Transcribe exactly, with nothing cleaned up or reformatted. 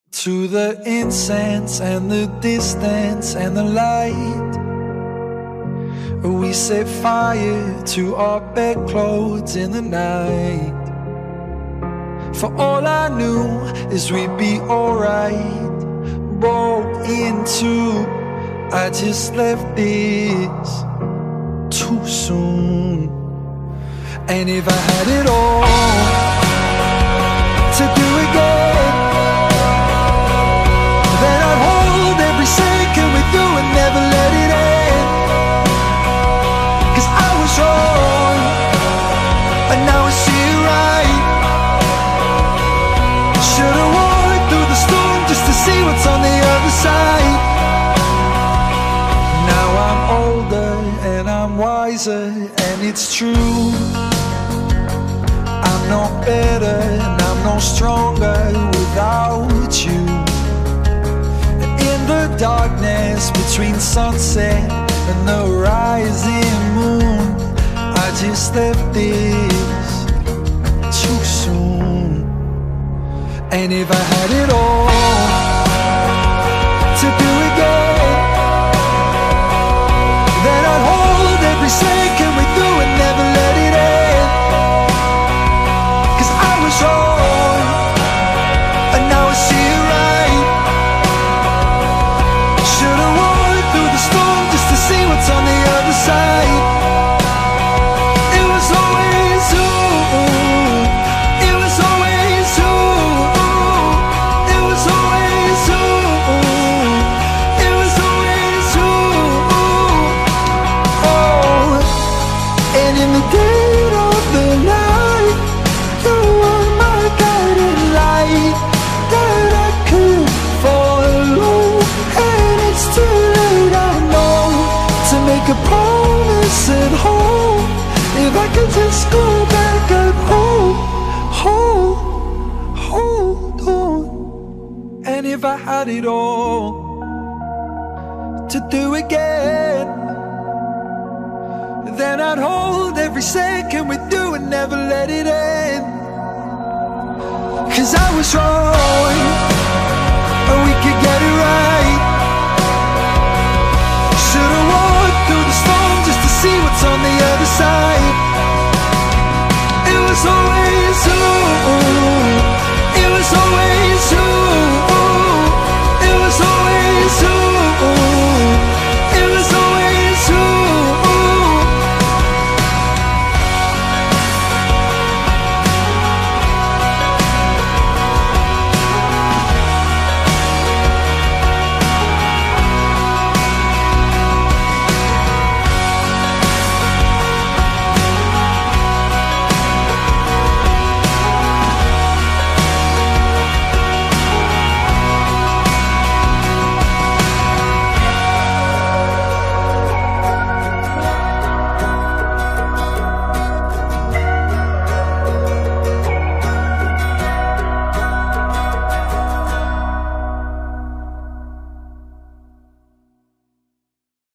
To the incense and the distance and the light, we set fire to our bedclothes in the night. For all I knew is we'd be alright. Broke into, I just left this too soon. And if I had it all to do again, then I'd hold every second with you and never let it end. Cause I was wrong, and now I see it right. Should've walked through the storm just to see what's on the other side. Now I'm older and I'm wiser, and it's true, I'm no better and I'm no stronger without you. And in the darkness between sunset and the rising moon, I just left this too soon. And if I had it all to do again, then I'd hold every second with you and never let it end. Cause I was wrong, and now I see it right. Should've walked through the storm just to see what's on the other side. It was always you, it was always you, it was always you, it was always you. Oh, and in the dead of the night, you were my guiding light that I could follow. And it's too late, I know, to make a promise at home. If I could just go back and hold, hold, hold on. And if I had it all to do again, then I'd hold every second with you and never let it end. Cause I was wrong,